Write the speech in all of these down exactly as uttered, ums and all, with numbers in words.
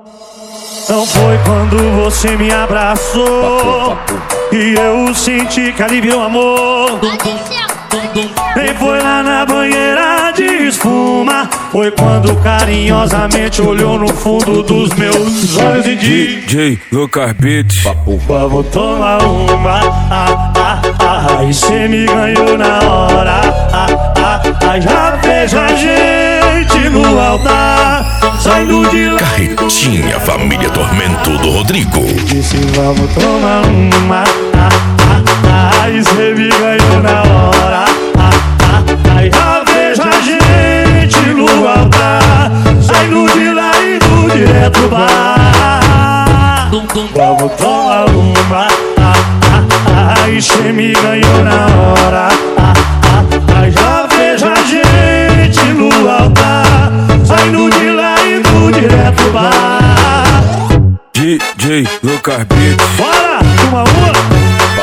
Não foi quando você me abraçou e eu senti que ali virou amor. Nem foi lá na banheira de espuma, foi quando carinhosamente olhou no fundo dos meus olhos e disse: D J Lucas Beats, vamos tomar uma, ah, ah, ah, e cê me ganhou na hora, ah, ah, ah, já vejo a gente no altar, saindo de lá. Carretinha Família Tormento do Rodrigo. Disse vamos tomar uma, ah, ah, ah, e cê me ganhou na hora, ah, ah, ah, já vejo a gente no altar, saindo de lá e indo direto pro bar. Vamos tomar uma, ah, ah, ah, e cê me ganhou na hora, ah, ah, ah, já vejo a gente no altar, saindo de lá e indo direto pro bar. D J Lucas Beats. Bora, uma uma.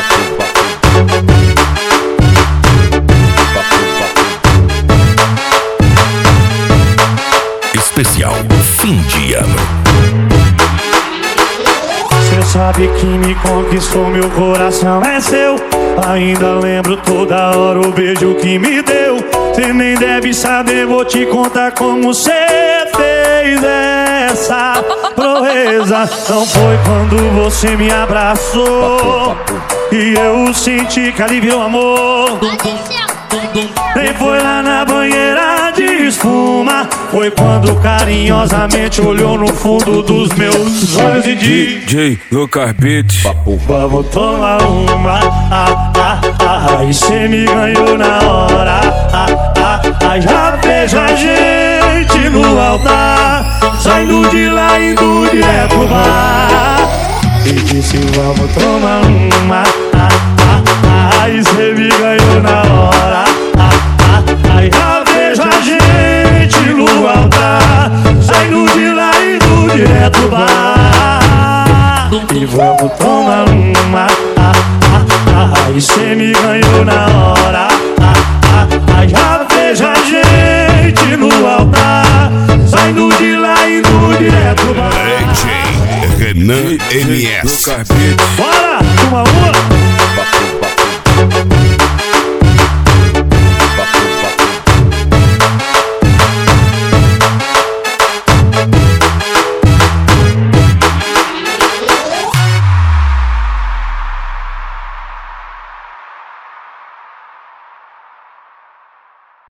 Especial fim de ano. Cê sabe que me conquistou, meu coração é seu. Ainda lembro toda hora o beijo que me deu. Cê nem deve saber, vou te contar como cê fez essa proeza. Não foi quando você me abraçou e eu senti que ali virou amor. Nem foi lá na banheira de espuma, foi quando carinhosamente olhou no fundo dos meus olhos e disse: D J Lucas Beats, vamos tomar uma, ah, ah, ah, e cê me ganhou na hora, ah, ah, ah, já vejo a gente no altar, saindo de lá e indo direto pro bar. E disse vamos tomar uma, ah, ah, ah, e cê me ganhou na hora, ah, ah, ah, já vejo a gente no altar, saindo de lá e indo direto pro bar. E vamos tomar uma, ah, ah, ah, e cê me ganhou na hora, ah, ah, ah, já vejo a gente no altar, saindo de lá e indo direto pro bar. D J Renan M S. Lucas Beats. Bora, uma uma.